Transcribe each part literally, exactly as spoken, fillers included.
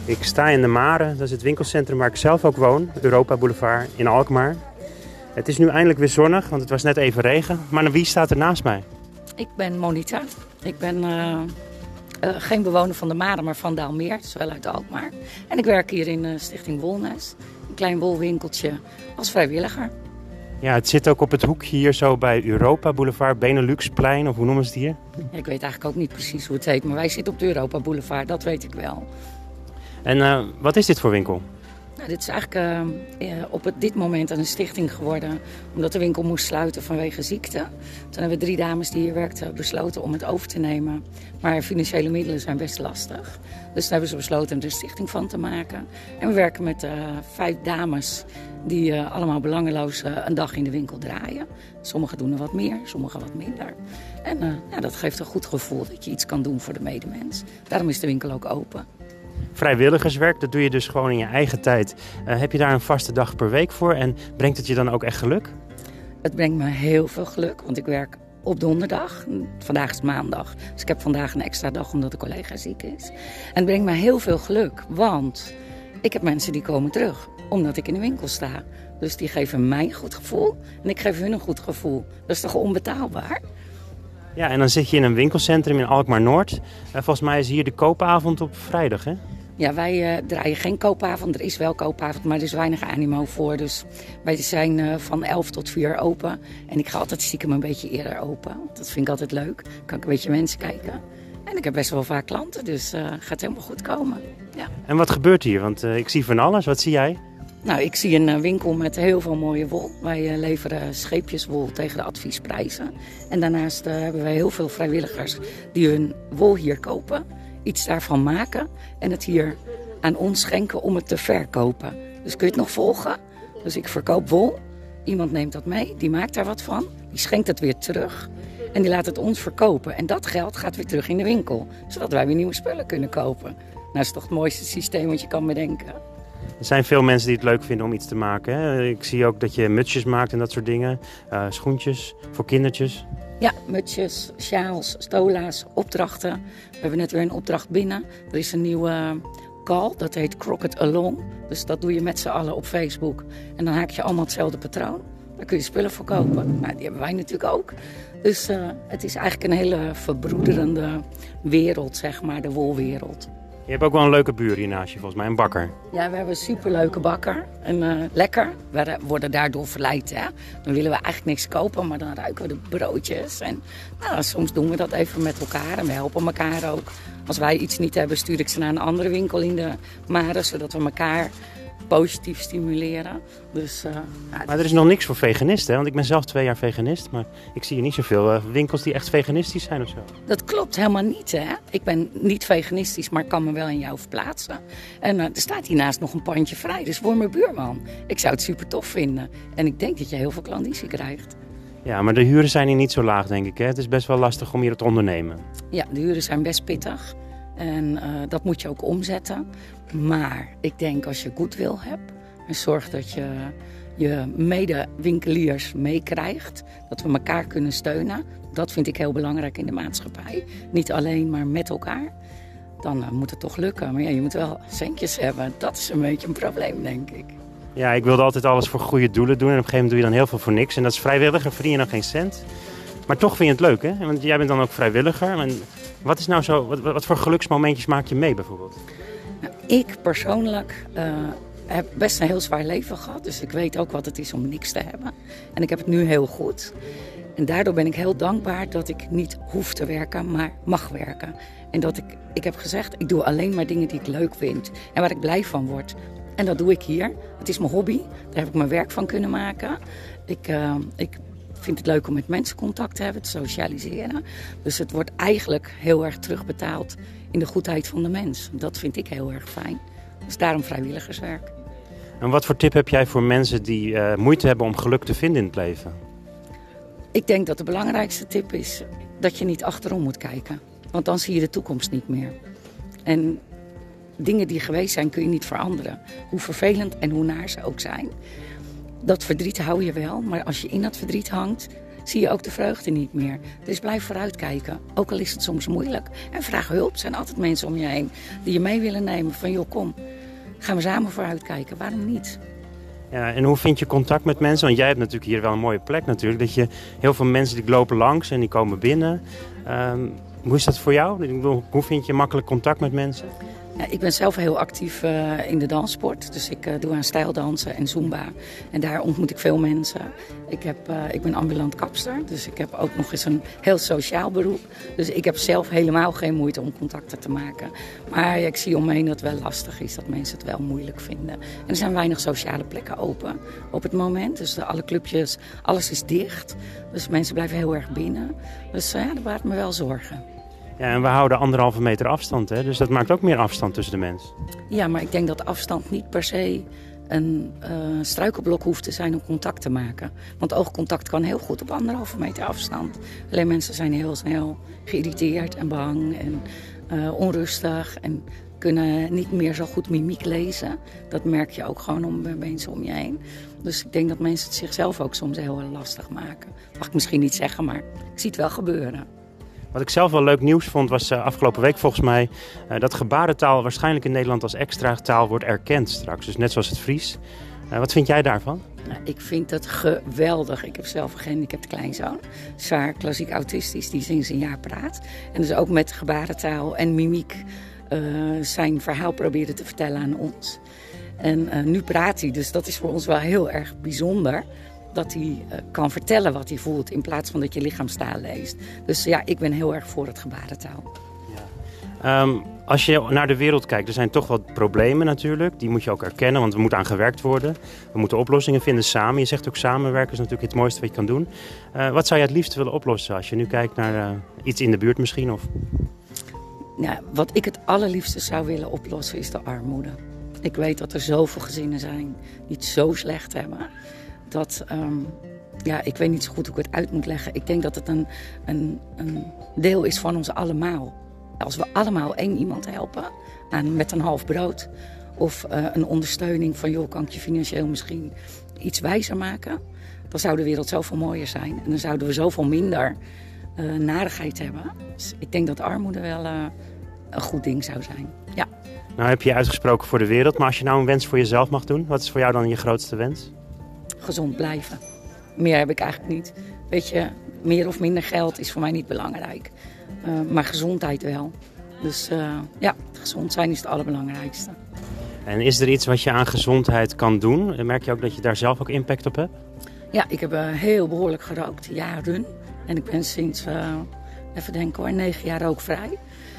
Ik sta in de Mare, dat is het winkelcentrum waar ik zelf ook woon, Europa Boulevard in Alkmaar. Het is nu eindelijk weer zonnig, want het was net even regen. Maar wie staat er naast mij? Ik ben Monita. Ik ben uh, uh, geen bewoner van de Mare, maar van Daalmeer, dus wel uit Alkmaar. En ik werk hier in uh, Stichting Wolnest, een klein wolwinkeltje, als vrijwilliger. Ja, het zit ook op het hoekje hier zo bij Europa Boulevard, Beneluxplein, of hoe noemen ze het hier? Ja, ik weet eigenlijk ook niet precies hoe het heet, maar wij zitten op de Europa Boulevard, dat weet ik wel. En uh, wat is dit voor winkel? Nou, dit is eigenlijk uh, op het, dit moment een stichting geworden, omdat de winkel moest sluiten vanwege ziekte. Toen hebben we drie dames die hier werkten besloten om het over te nemen. Maar financiële middelen zijn best lastig. Dus toen hebben ze besloten er een stichting van te maken. En we werken met uh, vijf dames die uh, allemaal belangeloos uh, een dag in de winkel draaien. Sommigen doen er wat meer, sommigen wat minder. En uh, ja, dat geeft een goed gevoel dat je iets kan doen voor de medemens. Daarom is de winkel ook open. Vrijwilligerswerk, dat doe je dus gewoon in je eigen tijd. Uh, heb je daar een vaste dag per week voor en brengt het je dan ook echt geluk? Het brengt me heel veel geluk, want ik werk op donderdag. Vandaag is maandag, dus ik heb vandaag een extra dag omdat de collega ziek is. En het brengt me heel veel geluk, want ik heb mensen die komen terug omdat ik in de winkel sta. Dus die geven mij een goed gevoel en ik geef hun een goed gevoel. Dat is toch onbetaalbaar? Ja, en dan zit je in een winkelcentrum in Alkmaar-Noord. Uh, volgens mij is hier de koopavond op vrijdag, hè? Ja, wij uh, draaien geen koopavond. Er is wel koopavond, maar er is weinig animo voor. Dus wij zijn uh, van elf tot vier open. En ik ga altijd stiekem een beetje eerder open. Dat vind ik altijd leuk. Dan kan ik een beetje mensen kijken. En ik heb best wel vaak klanten, dus uh, gaat helemaal goed komen. Ja. En wat gebeurt hier? Want uh, ik zie van alles. Wat zie jij? Nou, ik zie een winkel met heel veel mooie wol. Wij leveren scheepjeswol tegen de adviesprijzen. En daarnaast uh, hebben wij heel veel vrijwilligers die hun wol hier kopen, iets daarvan maken en het hier aan ons schenken om het te verkopen. Dus kun je het nog volgen? Dus ik verkoop wol, iemand neemt dat mee, die maakt daar wat van, die schenkt het weer terug en die laat het ons verkopen. En dat geld gaat weer terug in de winkel, zodat wij weer nieuwe spullen kunnen kopen. Nou, dat is toch het mooiste systeem wat je kan bedenken. Er zijn veel mensen die het leuk vinden om iets te maken, hè? Ik zie ook dat je mutsjes maakt en dat soort dingen. Uh, schoentjes voor kindertjes. Ja, mutsjes, sjaals, stola's, opdrachten. We hebben net weer een opdracht binnen. Er is een nieuwe call, dat heet Crockett Along. Dus dat doe je met z'n allen op Facebook. En dan haak je allemaal hetzelfde patroon. Daar kun je spullen voor kopen. Nou, die hebben wij natuurlijk ook. Dus uh, het is eigenlijk een hele verbroederende wereld, zeg maar, de wolwereld. Je hebt ook wel een leuke buur hier naast je, volgens mij, een bakker. Ja, we hebben een superleuke bakker. En uh, lekker. We worden daardoor verleid, hè. Dan willen we eigenlijk niks kopen, maar dan ruiken we de broodjes. En nou, soms doen we dat even met elkaar en we helpen elkaar ook. Als wij iets niet hebben, stuur ik ze naar een andere winkel in de Mare, zodat we elkaar positief stimuleren. Dus, uh, ja, maar er is nog niks voor veganisten, hè? Want ik ben zelf twee jaar veganist, maar ik zie hier niet zoveel uh, winkels die echt veganistisch zijn of zo. Dat klopt helemaal niet, hè. Ik ben niet veganistisch, maar ik kan me wel in jou verplaatsen. En uh, er staat hiernaast nog een pandje vrij, dus voor mijn buurman. Ik zou het super tof vinden. En ik denk dat je heel veel klandizie krijgt. Ja, maar de huren zijn hier niet zo laag, denk ik, hè? Het is best wel lastig om hier te ondernemen. Ja, de huren zijn best pittig. En uh, dat moet je ook omzetten. Maar ik denk als je goodwill hebt en zorg dat je je medewinkeliers meekrijgt, dat we elkaar kunnen steunen. Dat vind ik heel belangrijk in de maatschappij. Niet alleen, maar met elkaar. Dan uh, moet het toch lukken. Maar ja, je moet wel centjes hebben. Dat is een beetje een probleem, denk ik. Ja, ik wilde altijd alles voor goede doelen doen. En op een gegeven moment doe je dan heel veel voor niks. En dat is vrijwilliger, verdien je dan geen cent. Maar toch vind je het leuk, hè? Want jij bent dan ook vrijwilliger. En wat is nou zo, wat, wat voor geluksmomentjes maak je mee bijvoorbeeld? Nou, ik persoonlijk uh, heb best een heel zwaar leven gehad. Dus ik weet ook wat het is om niks te hebben. En ik heb het nu heel goed. En daardoor ben ik heel dankbaar dat ik niet hoef te werken, maar mag werken. En dat ik, ik heb gezegd, ik doe alleen maar dingen die ik leuk vind. En waar ik blij van word. En dat doe ik hier. Het is mijn hobby. Daar heb ik mijn werk van kunnen maken. Ik, uh, ik vind het leuk om met mensen contact te hebben, te socialiseren. Dus het wordt eigenlijk heel erg terugbetaald in de goedheid van de mens. Dat vind ik heel erg fijn. Dus daarom vrijwilligerswerk. En wat voor tip heb jij voor mensen die uh, moeite hebben om geluk te vinden in het leven? Ik denk dat de belangrijkste tip is dat je niet achterom moet kijken. Want dan zie je de toekomst niet meer. En dingen die geweest zijn kun je niet veranderen. Hoe vervelend en hoe naar ze ook zijn. Dat verdriet hou je wel, maar als je in dat verdriet hangt, zie je ook de vreugde niet meer. Dus blijf vooruitkijken, ook al is het soms moeilijk. En vraag hulp, er zijn altijd mensen om je heen die je mee willen nemen. Van joh, kom, gaan we samen vooruitkijken, waarom niet? Ja, en hoe vind je contact met mensen? Want jij hebt natuurlijk hier wel een mooie plek natuurlijk. Dat je heel veel mensen die lopen langs en die komen binnen. Um, hoe is dat voor jou? Ik bedoel, hoe vind je makkelijk contact met mensen? Ja, ik ben zelf heel actief uh, in de danssport. Dus ik uh, doe aan stijldansen en zumba. En daar ontmoet ik veel mensen. Ik, heb, uh, ik ben ambulant kapster. Dus ik heb ook nog eens een heel sociaal beroep. Dus ik heb zelf helemaal geen moeite om contacten te maken. Maar ja, ik zie omheen dat het wel lastig is. Dat mensen het wel moeilijk vinden. En er zijn weinig sociale plekken open op het moment. Dus de, alle clubjes, alles is dicht. Dus mensen blijven heel erg binnen. Dus uh, ja, dat baart me wel zorgen. Ja, en we houden anderhalve meter afstand, hè? Dus dat maakt ook meer afstand tussen de mensen. Ja, maar ik denk dat afstand niet per se een uh, struikelblok hoeft te zijn om contact te maken. Want oogcontact kan heel goed op anderhalve meter afstand. Alleen mensen zijn heel snel geïrriteerd en bang en uh, onrustig en kunnen niet meer zo goed mimiek lezen. Dat merk je ook gewoon om mensen om je heen. Dus ik denk dat mensen het zichzelf ook soms heel lastig maken. Mag ik misschien niet zeggen, maar ik zie het wel gebeuren. Wat ik zelf wel leuk nieuws vond was uh, afgelopen week volgens mij uh, dat gebarentaal waarschijnlijk in Nederland als extra taal wordt erkend straks. Dus net zoals het Fries. Uh, wat vind jij daarvan? Nou, ik vind het geweldig. Ik heb zelf een gehandicapte kleinzoon. Zwaar klassiek autistisch die sinds een jaar praat. En dus ook met gebarentaal en mimiek uh, zijn verhaal probeerde te vertellen aan ons. En uh, nu praat hij, dus dat is voor ons wel heel erg bijzonder. Dat hij uh, kan vertellen wat hij voelt in plaats van dat je lichaamstaal leest. Dus ja, ik ben heel erg voor het gebarentaal. Ja. Um, als je naar de wereld kijkt, er zijn toch wat problemen natuurlijk. Die moet je ook erkennen, want er moet aan gewerkt worden. We moeten oplossingen vinden samen. Je zegt ook samenwerken is natuurlijk het mooiste wat je kan doen. Uh, wat zou je het liefst willen oplossen als je nu kijkt naar uh, iets in de buurt misschien? Of... Ja, wat ik het allerliefste zou willen oplossen is de armoede. Ik weet dat er zoveel gezinnen zijn die het zo slecht hebben. Dat, um, ja, ik weet niet zo goed hoe ik het uit moet leggen. Ik denk dat het een, een, een deel is van ons allemaal. Als we allemaal één iemand helpen aan, met een half brood. Of uh, een ondersteuning van, joh, kan ik je financieel misschien iets wijzer maken? Dan zou de wereld zoveel mooier zijn. En dan zouden we zoveel minder uh, narigheid hebben. Dus ik denk dat armoede wel uh, een goed ding zou zijn. Ja. Nou heb je je uitgesproken voor de wereld. Maar als je nou een wens voor jezelf mag doen, wat is voor jou dan je grootste wens? Gezond blijven. Meer heb ik eigenlijk niet. Weet je, meer of minder geld is voor mij niet belangrijk. Uh, maar gezondheid wel. Dus uh, ja, gezond zijn is het allerbelangrijkste. En is er iets wat je aan gezondheid kan doen? Merk je ook dat je daar zelf ook impact op hebt? Ja, ik heb uh, heel behoorlijk gerookt, jaren. En ik ben sinds, uh, even denken hoor, negen jaar rookvrij.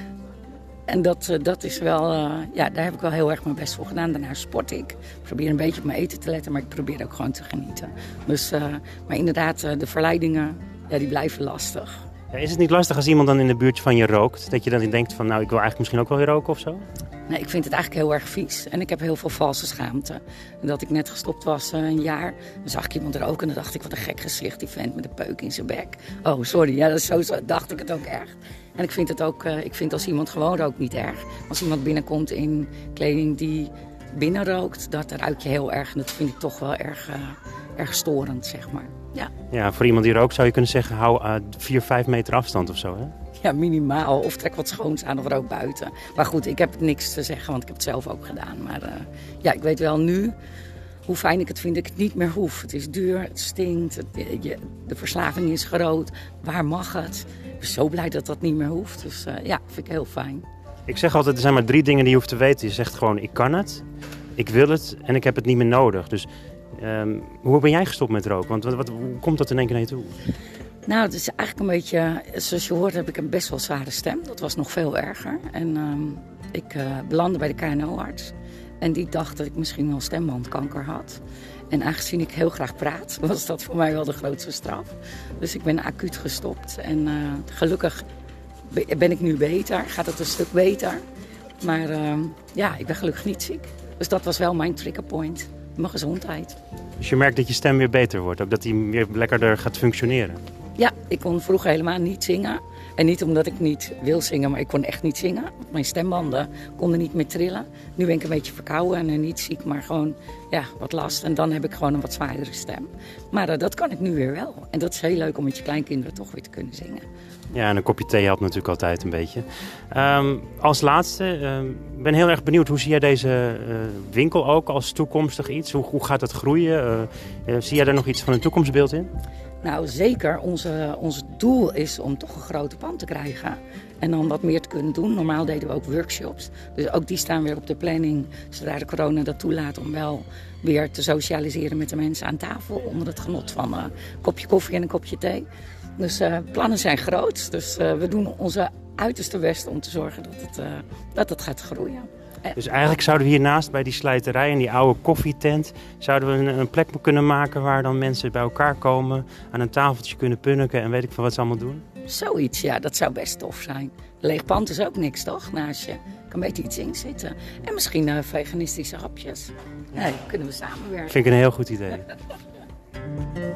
En dat, uh, dat is wel, uh, ja, daar heb ik wel heel erg mijn best voor gedaan. Daarna sport ik. Ik probeer een beetje op mijn eten te letten, maar ik probeer ook gewoon te genieten. Dus, uh, maar inderdaad, uh, de verleidingen, ja, die blijven lastig. Ja, is het niet lastig als iemand dan in de buurt van je rookt? Dat je dan denkt van, nou, ik wil eigenlijk misschien ook wel weer roken of zo? Nee, ik vind het eigenlijk heel erg vies. En ik heb heel veel valse schaamte. En dat ik net gestopt was, uh, een jaar, dan zag ik iemand roken en dan dacht ik, wat een gek gezicht, die vent met een peuk in zijn bek. Oh, sorry, ja, dat is zo, zo dacht ik het ook echt. En ik vind het ook, uh, ik vind als iemand gewoon rookt niet erg. Als iemand binnenkomt in kleding die binnen rookt, dat ruik je heel erg. En dat vind ik toch wel erg, uh, erg storend, zeg maar. Ja. Ja, voor iemand die rookt zou je kunnen zeggen, hou uh, vier, vijf meter afstand of zo, hè? Ja, minimaal. Of trek wat schoons aan of rook buiten. Maar goed, ik heb niks te zeggen, want ik heb het zelf ook gedaan. Maar uh, ja, ik weet wel nu hoe fijn ik het vind dat ik het niet meer hoef. Het is duur, het stinkt, het, je, de verslaving is groot. Waar mag het? Ik ben zo blij dat dat niet meer hoeft. Dus uh, ja, vind ik heel fijn. Ik zeg altijd, er zijn maar drie dingen die je hoeft te weten. Je zegt gewoon, ik kan het, ik wil het en ik heb het niet meer nodig. Dus um, hoe ben jij gestopt met roken? Want wat, wat, hoe komt dat in één keer naar je toe? Nou, het is eigenlijk een beetje, zoals je hoort heb ik een best wel zware stem. Dat was nog veel erger. En um, ik uh, belandde bij de K N O-arts. En die dacht dat ik misschien wel stembandkanker had. En aangezien ik heel graag praat, was dat voor mij wel de grootste straf. Dus ik ben acuut gestopt. En uh, gelukkig ben ik nu beter, gaat het een stuk beter. Maar uh, ja, ik ben gelukkig niet ziek. Dus dat was wel mijn triggerpoint, mijn gezondheid. Dus je merkt dat je stem weer beter wordt, ook dat die weer lekkerder gaat functioneren? Ja, ik kon vroeger helemaal niet zingen. En niet omdat ik niet wil zingen, maar ik kon echt niet zingen. Mijn stembanden konden niet meer trillen. Nu ben ik een beetje verkouden en niet ziek, maar gewoon ja, wat last. En dan heb ik gewoon een wat zwaardere stem. Maar uh, dat kan ik nu weer wel. En dat is heel leuk om met je kleinkinderen toch weer te kunnen zingen. Ja, en een kopje thee helpt natuurlijk altijd een beetje. Um, als laatste, ik um, ben heel erg benieuwd, hoe zie jij deze uh, winkel ook als toekomstig iets? Hoe, hoe gaat het groeien? Uh, uh, zie jij daar nog iets van een toekomstbeeld in? Nou, zeker. Onze, ons doel is om toch een grote pand te krijgen. En dan wat meer te kunnen doen. Normaal deden we ook workshops. Dus ook die staan weer op de planning. Zodra de corona dat toelaat om wel weer te socialiseren met de mensen aan tafel. Onder het genot van uh, een kopje koffie en een kopje thee. Dus uh, plannen zijn groot. Dus uh, we doen onze uiterste best om te zorgen dat het, uh, dat het gaat groeien. Dus eigenlijk zouden we hiernaast bij die slijterij en die oude koffietent, zouden we een, een plek kunnen maken waar dan mensen bij elkaar komen, aan een tafeltje kunnen punniken en weet ik veel wat ze allemaal doen? Zoiets, ja, dat zou best tof zijn. Leeg pand is ook niks, toch? Naast je kan beter iets in zitten. En misschien uh, veganistische hapjes. Nee, kunnen we samenwerken. Vind ik een heel goed idee.